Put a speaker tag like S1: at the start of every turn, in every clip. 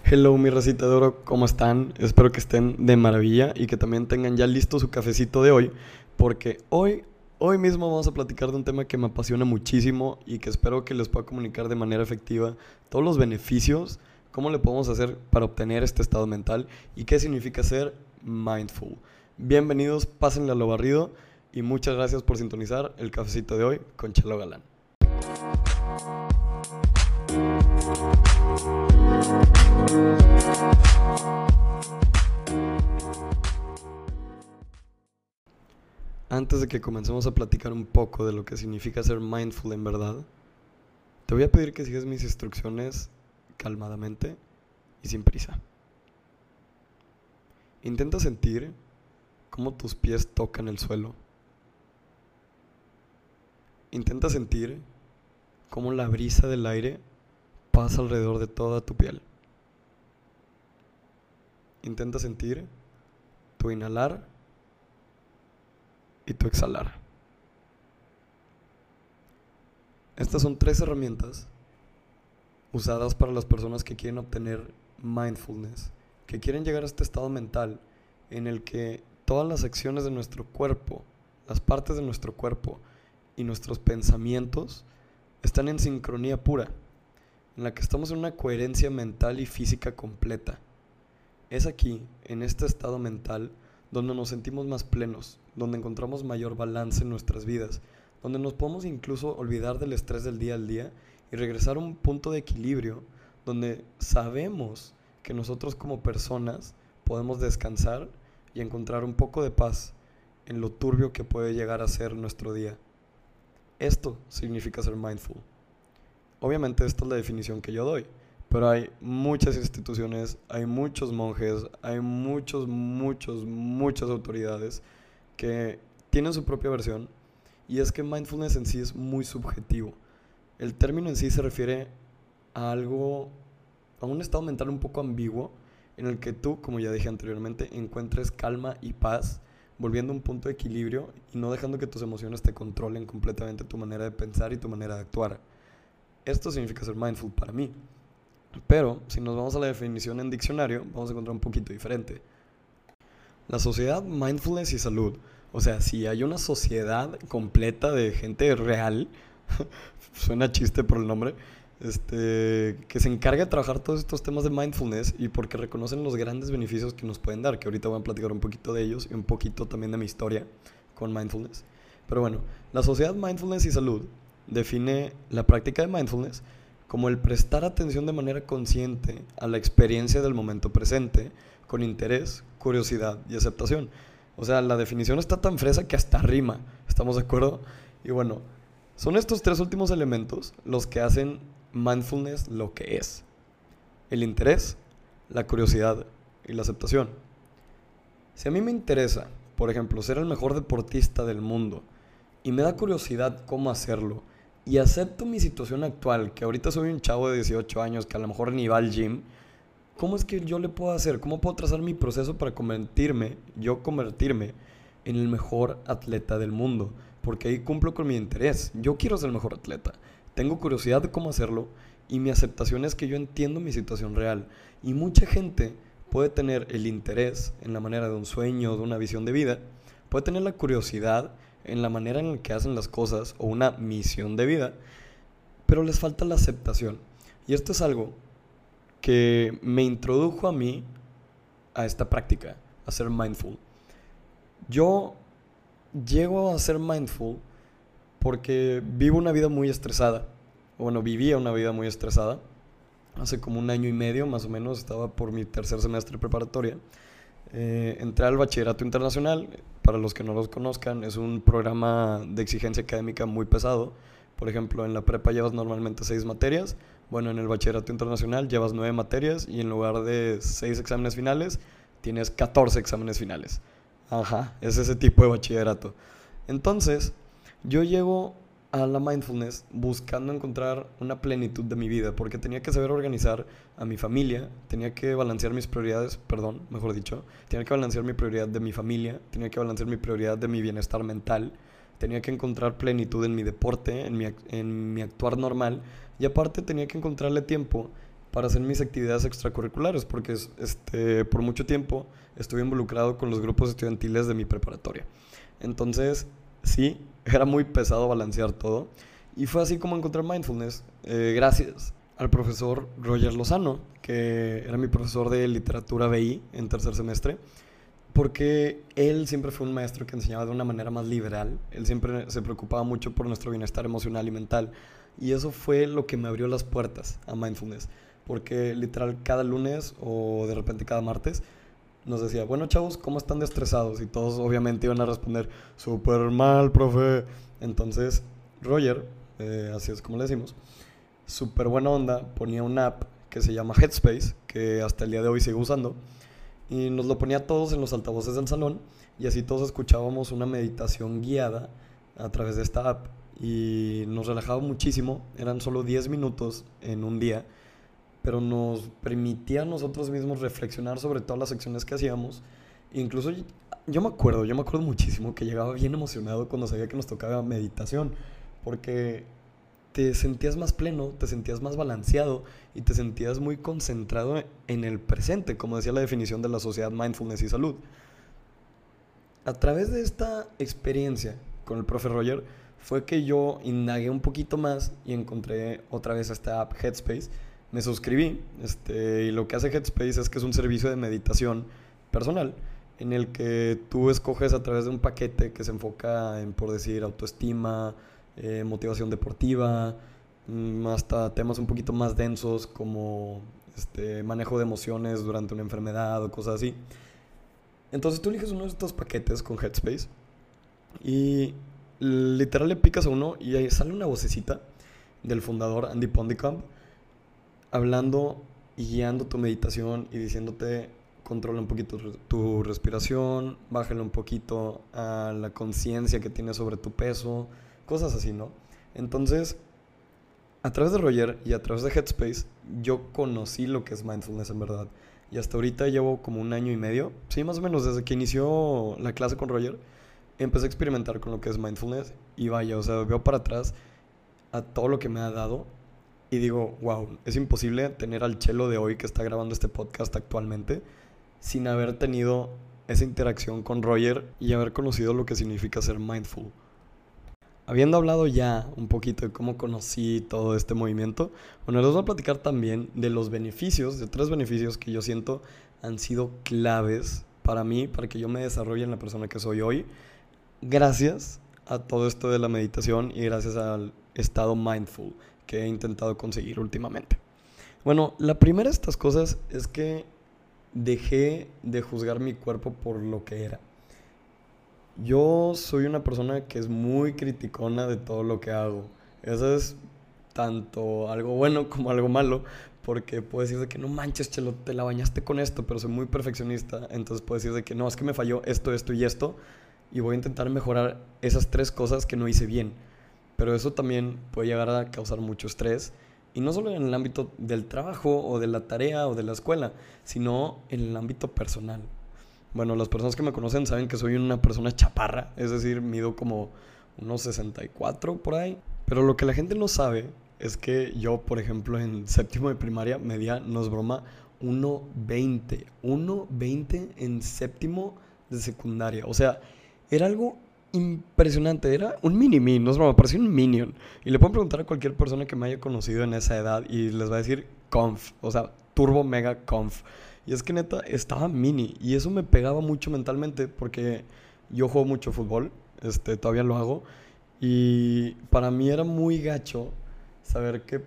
S1: Hello, mi racita de oro, ¿cómo están? Espero que estén de maravilla y que también tengan ya listo su cafecito de hoy, porque hoy mismo vamos a platicar de un tema que me apasiona muchísimo y que espero que les pueda comunicar de manera efectiva todos los beneficios, cómo le podemos hacer para obtener este estado mental y qué significa ser mindful. Bienvenidos, pásenle a lo barrido y muchas gracias por sintonizar el cafecito de hoy con Chelo Galán. Antes de que comencemos a platicar un poco de lo que significa ser mindful en verdad, te voy a pedir que sigas mis instrucciones calmadamente y sin prisa. Intenta sentir cómo tus pies tocan el suelo. Intenta sentir cómo la brisa del aire pasa alrededor de toda tu piel. Intenta sentir tu inhalar y tu exhalar. Estas son 3 herramientas usadas para las personas que quieren obtener mindfulness, que quieren llegar a este estado mental en el que todas las acciones de nuestro cuerpo, las partes de nuestro cuerpo y nuestros pensamientos están en sincronía pura, en la que estamos en una coherencia mental y física completa. Es aquí, en este estado mental, donde nos sentimos más plenos, donde encontramos mayor balance en nuestras vidas, donde nos podemos incluso olvidar del estrés del día al día y regresar a un punto de equilibrio donde sabemos que nosotros como personas podemos descansar y encontrar un poco de paz en lo turbio que puede llegar a ser nuestro día. Esto significa ser mindful. Obviamente esta es la definición que yo doy, pero hay muchas instituciones, hay muchos monjes, hay muchas autoridades que tienen su propia versión, y es que mindfulness en sí es muy subjetivo. El término en sí se refiere a algo, a un estado mental un poco ambiguo, en el que tú, como ya dije anteriormente, encuentres calma y paz, volviendo a un punto de equilibrio y no dejando que tus emociones te controlen completamente tu manera de pensar y tu manera de actuar. Esto significa ser mindful para mí. Pero si nos vamos a la definición en diccionario, vamos a encontrar un poquito diferente. La sociedad Mindfulness y Salud. O sea, si hay una sociedad completa de gente real, suena chiste por el nombre, que se encarga de trabajar todos estos temas de mindfulness y porque reconocen los grandes beneficios que nos pueden dar, que ahorita voy a platicar un poquito de ellos y un poquito también de mi historia con mindfulness. Pero bueno, la sociedad Mindfulness y Salud define la práctica de mindfulness como el prestar atención de manera consciente a la experiencia del momento presente, con interés, curiosidad y aceptación. O sea, la definición está tan fresa que hasta rima, ¿estamos de acuerdo? Y bueno, son estos 3 últimos elementos los que hacen mindfulness lo que es: el interés, la curiosidad y la aceptación. Si a mí me interesa, por ejemplo, ser el mejor deportista del mundo y me da curiosidad cómo hacerlo, y acepto mi situación actual, que ahorita soy un chavo de 18 años que a lo mejor ni va al gym, ¿cómo es que yo le puedo hacer? ¿Cómo puedo trazar mi proceso para convertirme en el mejor atleta del mundo? Porque ahí cumplo con mi interés. Yo quiero ser el mejor atleta. Tengo curiosidad de cómo hacerlo y mi aceptación es que yo entiendo mi situación real. Y mucha gente puede tener el interés en la manera de un sueño, de una visión de vida, puede tener la curiosidad en la manera en la que hacen las cosas o una misión de vida, pero les falta la aceptación. Y esto es algo que me introdujo a mí a esta práctica, a ser mindful. Yo llego a ser mindful porque vivo una vida muy estresada. Bueno, vivía una vida muy estresada. Hace como 1 año y medio más o menos, estaba por mi 3er semestre preparatoria. Entré al Bachillerato Internacional. Para los que no los conozcan, es un programa de exigencia académica muy pesado. Por ejemplo, en la prepa llevas normalmente 6 materias. Bueno, en el Bachillerato Internacional llevas 9 materias y en lugar de 6 exámenes finales, tienes 14 exámenes finales. Ajá, es ese tipo de bachillerato. Entonces, yo llego a la mindfulness buscando encontrar una plenitud de mi vida, porque tenía que saber organizar a mi familia, tenía que balancear mis prioridades, perdón, mejor dicho, tenía que balancear mi prioridad de mi familia, tenía que balancear mi prioridad de mi bienestar mental, tenía que encontrar plenitud en mi deporte, en mi actuar normal, y aparte tenía que encontrarle tiempo para hacer mis actividades extracurriculares, porque por mucho tiempo estuve involucrado con los grupos estudiantiles de mi preparatoria. Entonces, sí, era muy pesado balancear todo. Y fue así como encontré mindfulness, gracias al profesor Roger Lozano, que era mi profesor de literatura BI en tercer semestre, porque él siempre fue un maestro que enseñaba de una manera más liberal. Él siempre se preocupaba mucho por nuestro bienestar emocional y mental. Y eso fue lo que me abrió las puertas a mindfulness. Porque literal cada lunes o de repente cada martes nos decía, bueno chavos, ¿cómo están de estresados? Y todos obviamente iban a responder, súper mal, profe. Entonces Roger, así es como le decimos, súper buena onda, ponía una app que se llama Headspace, que hasta el día de hoy sigo usando, y nos lo ponía a todos en los altavoces del salón, y así todos escuchábamos una meditación guiada a través de esta app, y nos relajaba muchísimo. Eran solo 10 minutos en un día, pero nos permitía a nosotros mismos reflexionar sobre todas las acciones que hacíamos. Incluso yo me acuerdo muchísimo que llegaba bien emocionado cuando sabía que nos tocaba meditación, porque te sentías más pleno, te sentías más balanceado y te sentías muy concentrado en el presente, como decía la definición de la Sociedad Mindfulness y Salud. A través de esta experiencia con el profe Roger fue que yo indagué un poquito más y encontré otra vez esta app Headspace. Me suscribí, y lo que hace Headspace es que es un servicio de meditación personal en el que tú escoges a través de un paquete que se enfoca en, por decir, autoestima, motivación deportiva, hasta temas un poquito más densos como manejo de emociones durante una enfermedad o cosas así. Entonces tú eliges uno de estos paquetes con Headspace y literal le picas a uno y ahí sale una vocecita del fundador Andy Pondicamp hablando y guiando tu meditación y diciéndote: controla un poquito tu respiración, bájale un poquito a la conciencia que tienes sobre tu peso, cosas así, ¿no? Entonces, a través de Roger y a través de Headspace, yo conocí lo que es mindfulness en verdad. Y hasta ahorita llevo como 1 año y medio, sí, más o menos, desde que inició la clase con Roger, empecé a experimentar con lo que es mindfulness. Y vaya, o sea, veo para atrás a todo lo que me ha dado y digo, wow, es imposible tener al Chelo de hoy que está grabando este podcast actualmente sin haber tenido esa interacción con Roger y haber conocido lo que significa ser mindful. Habiendo hablado ya un poquito de cómo conocí todo este movimiento, bueno, les voy a platicar también de los beneficios, de 3 beneficios que yo siento han sido claves para mí, para que yo me desarrolle en la persona que soy hoy, gracias a todo esto de la meditación y gracias al estado mindful que he intentado conseguir últimamente. Bueno, la primera de estas cosas es que dejé de juzgar mi cuerpo por lo que era. Yo soy una persona que es muy criticona de todo lo que hago. Eso es tanto algo bueno como algo malo, porque puedo decir de que no manches, Chelo, te la bañaste con esto, pero soy muy perfeccionista, entonces puedo decir de que no, es que me falló esto, esto y esto, y voy a intentar mejorar esas 3 cosas que no hice bien. Pero eso también puede llegar a causar mucho estrés, y no solo en el ámbito del trabajo o de la tarea o de la escuela, sino en el ámbito personal. Bueno, las personas que me conocen saben que soy una persona chaparra, es decir, mido como unos 64 por ahí. Pero lo que la gente no sabe es que yo, por ejemplo, en séptimo de primaria medía, no es broma, 1.20. 1.20 en séptimo de secundaria. O sea, era algo impresionante, era un mini-me, no es broma, parecía un minion. Y le pueden preguntar a cualquier persona que me haya conocido en esa edad y les va a decir conf, o sea, turbo mega conf. Y es que neta, estaba mini. Y eso me pegaba mucho mentalmente porque yo juego mucho fútbol. Todavía lo hago. Y para mí era muy gacho saber que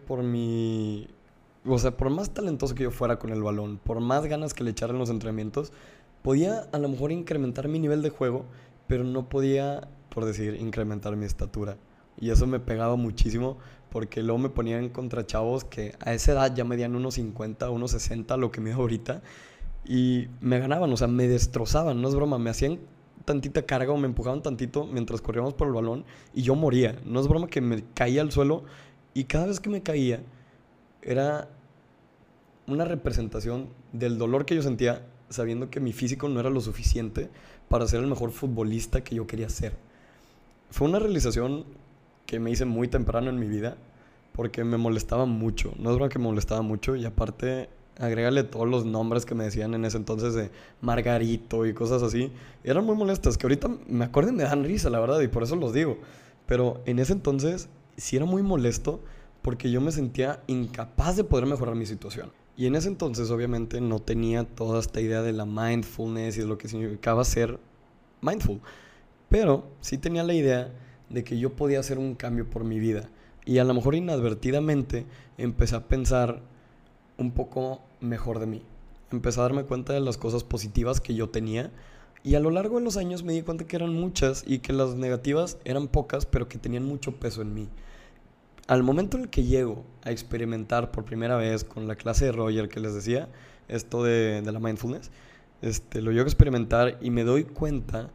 S1: o sea, por más talentoso que yo fuera con el balón, por más ganas que le echara en los entrenamientos, podía a lo mejor incrementar mi nivel de juego, pero no podía, por decir, incrementar mi estatura. Y eso me pegaba muchísimo porque luego me ponían contra chavos que a esa edad ya medían 1.50, 1.60, lo que mido ahorita, y me ganaban, o sea, me destrozaban, no es broma, me hacían tantita carga o me empujaban tantito mientras corríamos por el balón y yo moría, no es broma que me caía al suelo y cada vez que me caía era una representación del dolor que yo sentía sabiendo que mi físico no era lo suficiente para ser el mejor futbolista que yo quería ser. Fue una realización que me hice muy temprano en mi vida porque me molestaba mucho. No es verdad que me molestaba mucho y aparte agrégale todos los nombres que me decían en ese entonces de Margarito y cosas así. Eran muy molestas, que ahorita me acuerdo y me dan risa, la verdad, y por eso los digo. Pero en ese entonces sí era muy molesto porque yo me sentía incapaz de poder mejorar mi situación. Y en ese entonces obviamente no tenía toda esta idea de la mindfulness y de lo que significaba ser mindful. Pero sí tenía la idea de que yo podía hacer un cambio por mi vida. Y a lo mejor inadvertidamente empecé a pensar un poco mejor de mí. Empecé a darme cuenta de las cosas positivas que yo tenía. Y a lo largo de los años me di cuenta que eran muchas y que las negativas eran pocas, pero que tenían mucho peso en mí. Al momento en el que llego a experimentar por primera vez con la clase de Roger que les decía, esto de la mindfulness, lo llego a experimentar y me doy cuenta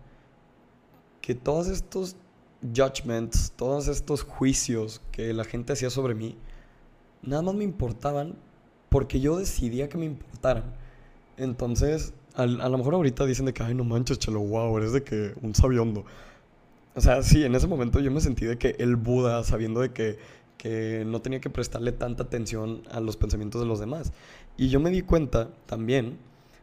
S1: que todos estos judgments, todos estos juicios que la gente hacía sobre mí, nada más me importaban porque yo decidía que me importaran. Entonces, a lo mejor ahorita dicen de que, ay, no manches, chelo, wow, eres de que un sabiondo. O sea, sí, en ese momento yo me sentí de que el Buda, sabiendo de que no tenía que prestarle tanta atención a los pensamientos de los demás. Y yo me di cuenta también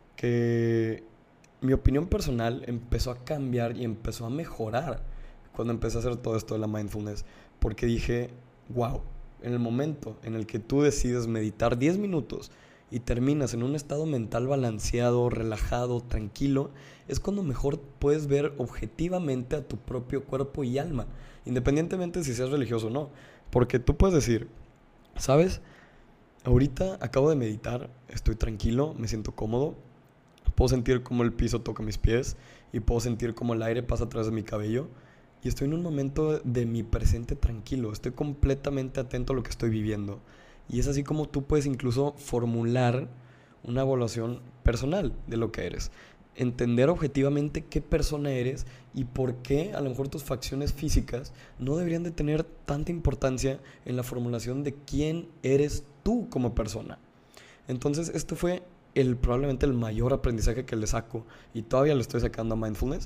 S1: que mi opinión personal empezó a cambiar y empezó a mejorar cuando empecé a hacer todo esto de la mindfulness. Porque dije, wow, en el momento en el que tú decides meditar 10 minutos y terminas en un estado mental balanceado, relajado, tranquilo, es cuando mejor puedes ver objetivamente a tu propio cuerpo y alma, independientemente si seas religioso o no. Porque tú puedes decir, ¿sabes? Ahorita acabo de meditar, estoy tranquilo, me siento cómodo, puedo sentir cómo el piso toca mis pies y puedo sentir cómo el aire pasa a través de mi cabello. Y estoy en un momento de mi presente tranquilo, estoy completamente atento a lo que estoy viviendo. Y es así como tú puedes incluso formular una evaluación personal de lo que eres. Entender objetivamente qué persona eres y por qué a lo mejor tus facciones físicas no deberían de tener tanta importancia en la formulación de quién eres tú como persona. Entonces, esto fue probablemente el mayor aprendizaje que le saco y todavía le estoy sacando a mindfulness.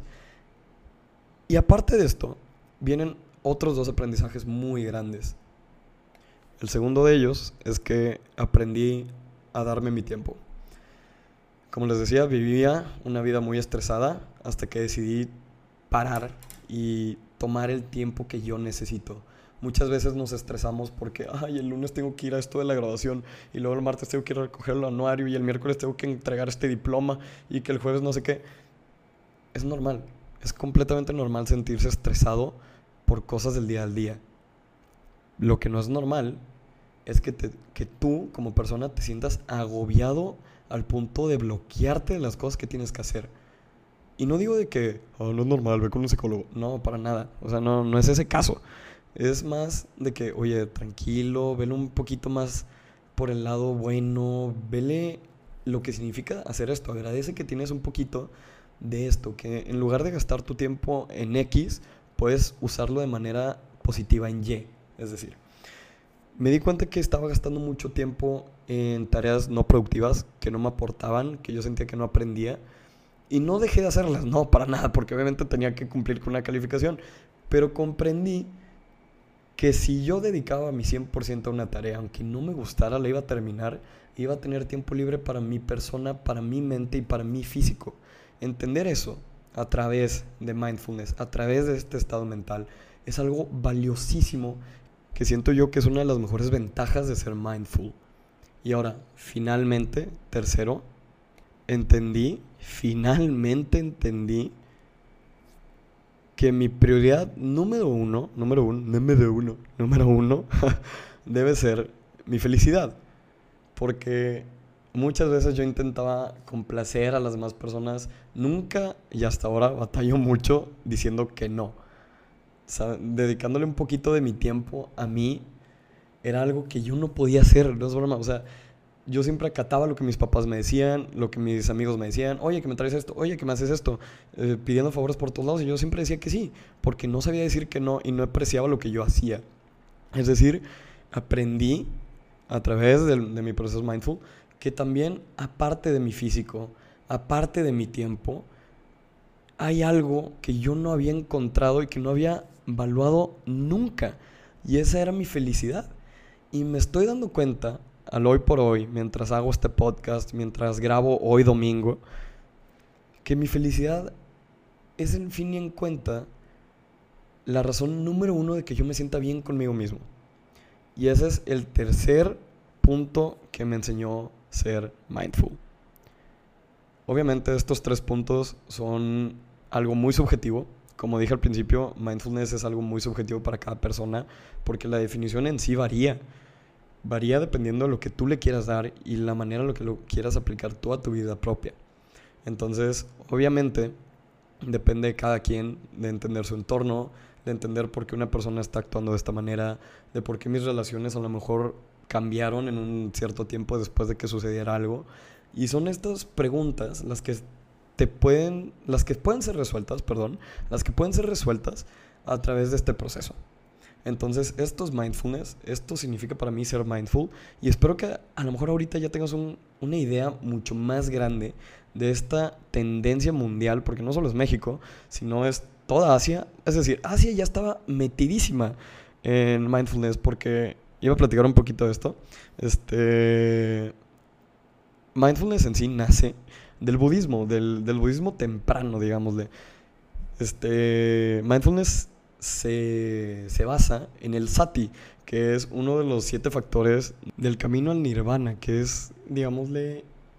S1: Y aparte de esto, vienen otros dos aprendizajes muy grandes. El segundo de ellos es que aprendí a darme mi tiempo. Como les decía, vivía una vida muy estresada hasta que decidí parar y tomar el tiempo que yo necesito. Muchas veces nos estresamos porque, ay, el lunes tengo que ir a esto de la graduación y luego el martes tengo que ir a recoger el anuario y el miércoles tengo que entregar este diploma y que el jueves no sé qué. Es normal, es completamente normal sentirse estresado por cosas del día al día. Lo que no es normal es que tú como persona te sientas agobiado al punto de bloquearte de las cosas que tienes que hacer. Y no digo de que, oh, no es normal, ve con un psicólogo. No, para nada. O sea, no es ese caso. Es más de que, oye, tranquilo, vele un poquito más por el lado bueno, vele lo que significa hacer esto. Agradece que tienes un poquito de esto, que en lugar de gastar tu tiempo en X, puedes usarlo de manera positiva en Y. Es decir, me di cuenta que estaba gastando mucho tiempo en tareas no productivas, que no me aportaban, que yo sentía que no aprendía. Y no dejé de hacerlas, no, para nada, porque obviamente tenía que cumplir con una calificación. Pero comprendí que si yo dedicaba mi 100% a una tarea, aunque no me gustara, la iba a terminar, iba a tener tiempo libre para mi persona, para mi mente y para mi físico. Entender eso a través de mindfulness, a través de este estado mental, es algo valiosísimo que siento yo que es una de las mejores ventajas de ser mindful. Y ahora, finalmente, tercero, finalmente entendí que mi prioridad número uno debe ser mi felicidad. Porque muchas veces yo intentaba complacer a las demás personas. Nunca, y hasta ahora batallo mucho diciendo que no. O sea, dedicándole un poquito de mi tiempo a mí era algo que yo no podía hacer, no es broma. O sea, yo siempre acataba lo que mis papás me decían, lo que mis amigos me decían, oye, que me traes esto, oye, que me haces esto, pidiendo favores por todos lados, y yo siempre decía que sí, porque no sabía decir que no y no apreciaba lo que yo hacía. Es decir, aprendí a través de mi proceso mindful que también, aparte de mi físico, aparte de mi tiempo, hay algo que yo no había encontrado y que no había valuado nunca, y esa era mi felicidad. Y me estoy dando cuenta, al hoy por hoy, mientras hago este podcast, mientras grabo hoy domingo, que mi felicidad es en fin y en cuenta la razón número uno de que yo me sienta bien conmigo mismo. Y ese es el tercer punto que me enseñó ser mindful. Obviamente estos 3 puntos son algo muy subjetivo. Como dije al principio, mindfulness es algo muy subjetivo para cada persona porque la definición en sí varía. Varía dependiendo de lo que tú le quieras dar y la manera en la que lo quieras aplicar tú a tu vida propia. Entonces, obviamente, depende de cada quien, de entender su entorno, de entender por qué una persona está actuando de esta manera, de por qué mis relaciones a lo mejor cambiaron en un cierto tiempo después de que sucediera algo. Y son estas preguntas las que pueden ser resueltas, las que pueden ser resueltas a través de este proceso. Entonces, esto es mindfulness, esto significa para mí ser mindful y espero que a lo mejor ahorita ya tengas una idea mucho más grande de esta tendencia mundial, porque no solo es México, sino es toda Asia. Es decir, Asia ya estaba metidísima en mindfulness porque iba a platicar un poquito de esto. Mindfulness en sí nace del budismo, del budismo temprano, digámosle. Mindfulness se basa en el sati, que es uno de los 7 factores del camino al nirvana, que es, digámosle,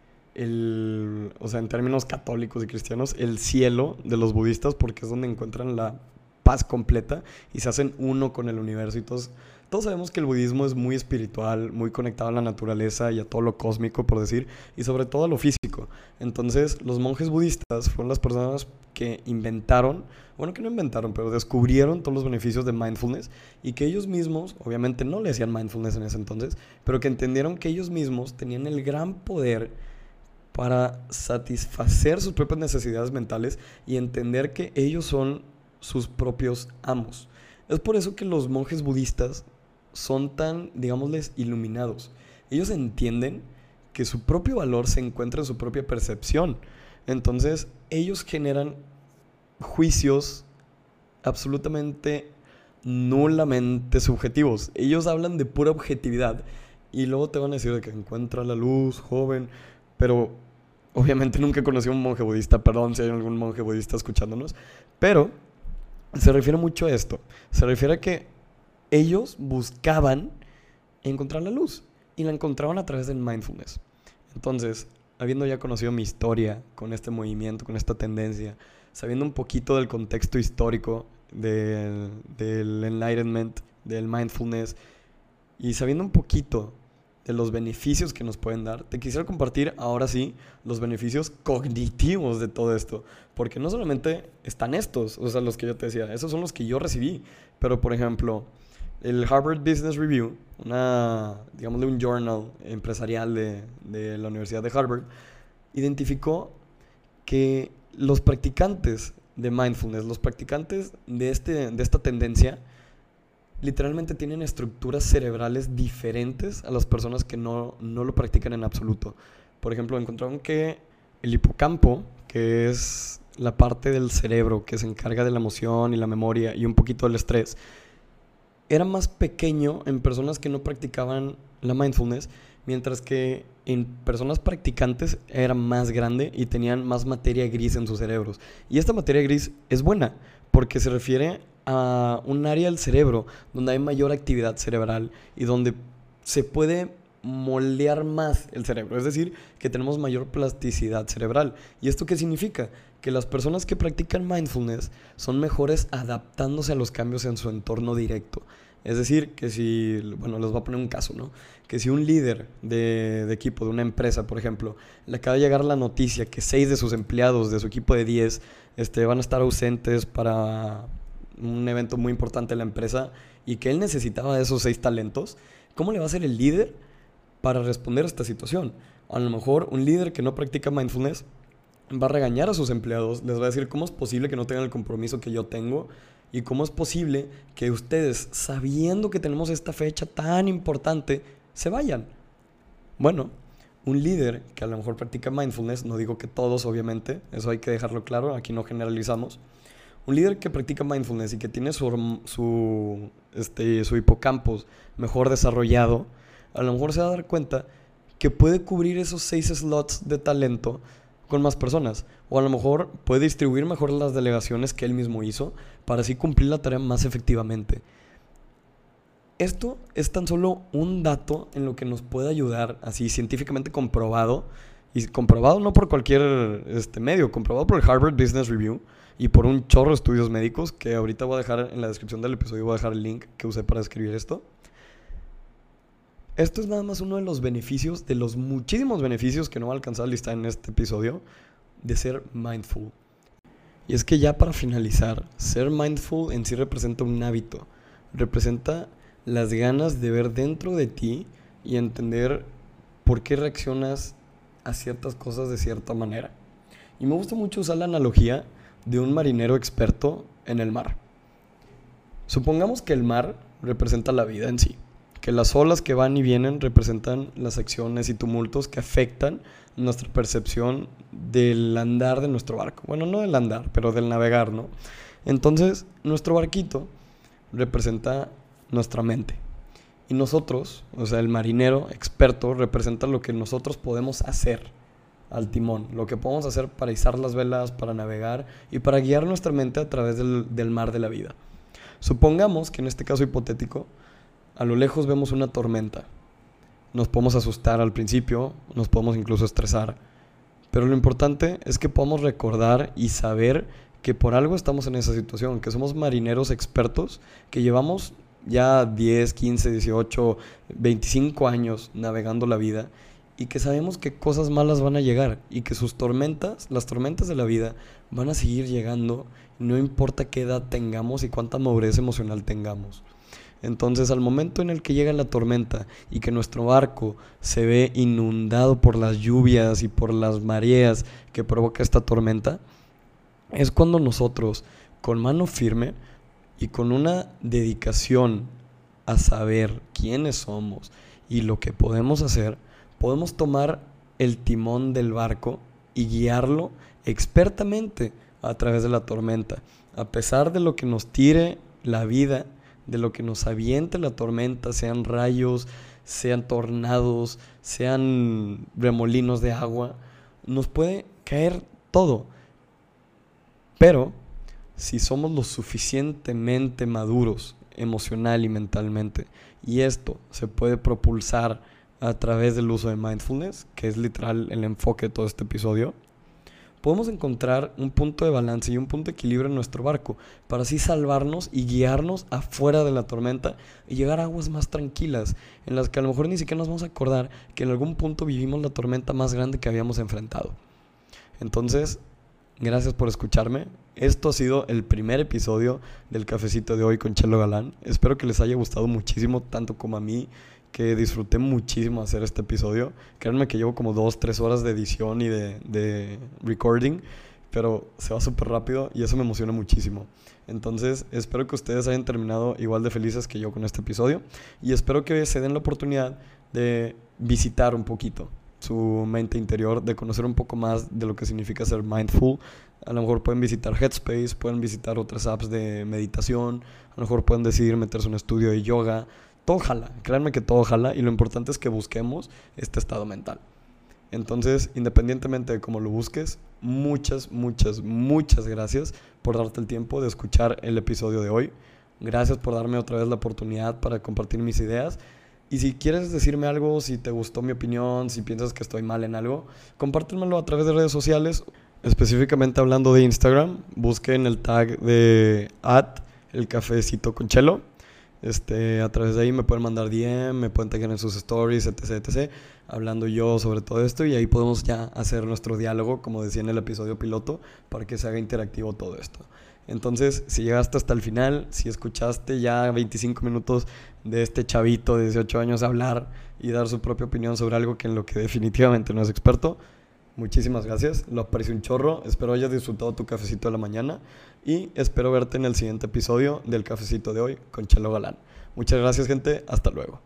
S1: o sea, en términos católicos y cristianos, el cielo de los budistas, porque es donde encuentran la paz completa y se hacen uno con el universo. Y todos sabemos que el budismo es muy espiritual, muy conectado a la naturaleza y a todo lo cósmico, por decir, y sobre todo a lo físico. Entonces, los monjes budistas fueron las personas que inventaron, bueno, que no inventaron, pero descubrieron todos los beneficios de mindfulness y que ellos mismos, obviamente no le hacían mindfulness en ese entonces, pero que entendieron que ellos mismos tenían el gran poder para satisfacer sus propias necesidades mentales y entender que ellos son sus propios amos. Es por eso que los monjes budistas son tan, digámosles, iluminados. Ellos entienden que su propio valor se encuentra en su propia percepción. Entonces, ellos generan juicios absolutamente nulamente subjetivos. Ellos hablan de pura objetividad y luego te van a decir de que encuentra la luz, joven, pero obviamente nunca he conocido a un monje budista, perdón si hay algún monje budista escuchándonos, pero se refiere mucho a esto. Se refiere a que ellos buscaban encontrar la luz y la encontraban a través del mindfulness. Entonces, habiendo ya conocido mi historia con este movimiento, con esta tendencia, sabiendo un poquito del contexto histórico del enlightenment, del mindfulness, y sabiendo un poquito de los beneficios que nos pueden dar, te quisiera compartir ahora sí los beneficios cognitivos de todo esto, porque no solamente están estos, o sea, los que yo te decía, esos son los que yo recibí, pero por ejemplo, el Harvard Business Review, digámosle un journal empresarial de la Universidad de Harvard, identificó que los practicantes de mindfulness, los practicantes de esta tendencia, literalmente tienen estructuras cerebrales diferentes a las personas que no lo practican en absoluto. Por ejemplo, encontraron que el hipocampo, que es la parte del cerebro que se encarga de la emoción y la memoria y un poquito del estrés, era más pequeño en personas que no practicaban la mindfulness, mientras que en personas practicantes era más grande y tenían más materia gris en sus cerebros. Y esta materia gris es buena porque se refiere a un área del cerebro donde hay mayor actividad cerebral y donde se puede moldear más el cerebro, es decir, que tenemos mayor plasticidad cerebral. ¿Y esto qué significa? Que las personas que practican mindfulness son mejores adaptándose a los cambios en su entorno directo. Es decir, que si, bueno, les voy a poner un caso, ¿no? Que si un líder de equipo de una empresa, por ejemplo, le acaba de llegar la noticia que 6 de sus empleados de su equipo de 10 van a estar ausentes para un evento muy importante de la empresa y que él necesitaba de esos 6 talentos, ¿cómo le va a hacer el líder para responder a esta situación? A lo mejor un líder que no practica mindfulness va a regañar a sus empleados, les va a decir cómo es posible que no tengan el compromiso que yo tengo y cómo es posible que ustedes, sabiendo que tenemos esta fecha tan importante, se vayan. Bueno, un líder que a lo mejor practica mindfulness, no digo que todos obviamente, eso hay que dejarlo claro, aquí no generalizamos. Un líder que practica mindfulness y que tiene su hipocampus mejor desarrollado, a lo mejor se va a dar cuenta que puede cubrir esos 6 slots de talento con más personas. O a lo mejor puede distribuir mejor las delegaciones que él mismo hizo para así cumplir la tarea más efectivamente. Esto es tan solo un dato en lo que nos puede ayudar, así científicamente comprobado, y comprobado no por cualquier medio, comprobado por el Harvard Business Review y por un chorro de estudios médicos, que ahorita voy a dejar en la descripción del episodio, voy a dejar el link que usé para escribir esto. Esto es nada más uno de los beneficios, de los muchísimos beneficios que no voy a alcanzar a listar en este episodio, de ser mindful. Y es que ya para finalizar, ser mindful en sí representa un hábito, representa las ganas de ver dentro de ti y entender por qué reaccionas a ciertas cosas de cierta manera. Y me gusta mucho usar la analogía de un marinero experto en el mar. Supongamos que el mar representa la vida en sí, que las olas que van y vienen representan las acciones y tumultos que afectan nuestra percepción del andar de nuestro barco. Bueno, no del andar, pero del navegar, ¿no? Entonces, nuestro barquito representa nuestra mente. Y nosotros, o sea, el marinero experto representa lo que nosotros podemos hacer al timón, lo que podemos hacer para izar las velas, para navegar y para guiar nuestra mente a través del mar de la vida. Supongamos que en este caso hipotético, a lo lejos vemos una tormenta. Nos podemos asustar al principio, nos podemos incluso estresar, pero lo importante es que podamos recordar y saber que por algo estamos en esa situación, que somos marineros expertos, que llevamos ya 10, 15, 18, 25 años navegando la vida y que sabemos que cosas malas van a llegar y que sus tormentas, las tormentas de la vida, van a seguir llegando, no importa qué edad tengamos y cuánta madurez emocional tengamos. Entonces, al momento en el que llega la tormenta y que nuestro barco se ve inundado por las lluvias y por las mareas que provoca esta tormenta, es cuando nosotros, con mano firme y con una dedicación a saber quiénes somos y lo que podemos hacer, podemos tomar el timón del barco y guiarlo expertamente a través de la tormenta. A pesar de lo que nos tire la vida, de lo que nos aviente la tormenta, sean rayos, sean tornados, sean remolinos de agua, nos puede caer todo. Pero si somos lo suficientemente maduros emocional y mentalmente, y esto se puede propulsar a través del uso de mindfulness, que es literal el enfoque de todo este episodio, podemos encontrar un punto de balance y un punto de equilibrio en nuestro barco para así salvarnos y guiarnos afuera de la tormenta y llegar a aguas más tranquilas, en las que a lo mejor ni siquiera nos vamos a acordar que en algún punto vivimos la tormenta más grande que habíamos enfrentado. Entonces, gracias por escucharme. Esto ha sido el primer episodio del Cafecito de hoy con Chelo Galán. Espero que les haya gustado muchísimo, tanto como a mí, que disfruté muchísimo hacer este episodio. Créanme que llevo como 2-3 horas de edición y de recording, pero se va súper rápido y eso me emociona muchísimo. Entonces, espero que ustedes hayan terminado igual de felices que yo con este episodio y espero que se den la oportunidad de visitar un poquito su mente interior, de conocer un poco más de lo que significa ser mindful. A lo mejor pueden visitar Headspace, pueden visitar otras apps de meditación, a lo mejor pueden decidir meterse en un estudio de yoga. Todo jala, créanme que todo jala y lo importante es que busquemos este estado mental. Entonces, independientemente de cómo lo busques, muchas gracias por darte el tiempo de escuchar el episodio de hoy. Gracias por darme otra vez la oportunidad para compartir mis ideas. Y si quieres decirme algo, si te gustó mi opinión, si piensas que estoy mal en algo, compártemelo a través de redes sociales. Específicamente hablando de Instagram, busquen el tag de @elcafecitoconchelo. A través de ahí me pueden mandar DM, me pueden taggear en sus stories, etc, hablando yo sobre todo esto y ahí podemos ya hacer nuestro diálogo, como decía en el episodio piloto, para que se haga interactivo todo esto. Entonces, si llegaste hasta el final, si escuchaste ya 25 minutos de este chavito de 18 años hablar y dar su propia opinión sobre algo que en lo que definitivamente no es experto, muchísimas gracias, lo aprecio un chorro, espero hayas disfrutado tu cafecito de la mañana y espero verte en el siguiente episodio del Cafecito de hoy con Chelo Galán. Muchas gracias, gente, hasta luego.